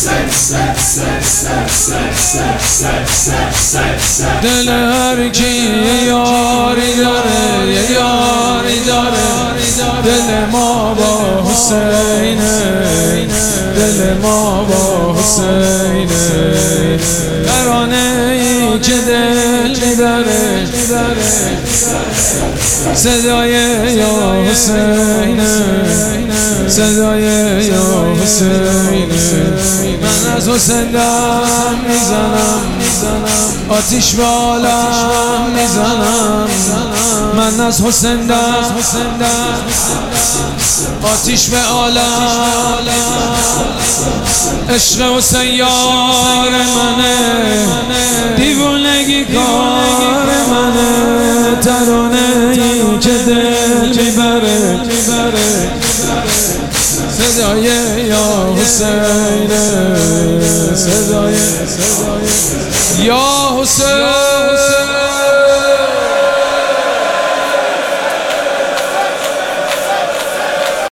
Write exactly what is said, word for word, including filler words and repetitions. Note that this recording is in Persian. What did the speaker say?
دل هر کی یاری داره یه یاری داره، دل ما با حسینه، دل ما با حسینه. ترانه ای که دل میبره، صدای یا حسینه، صدای یا حسینه. من از حسین دم میزنم، آتیش به عالم میزنم. من از حسین دم آتیش به عالم. عشق حسین یار منه، دیوونگی کار منه. ترانه ای که دل میبره، صدای یا حسینه، صدای یا حسین.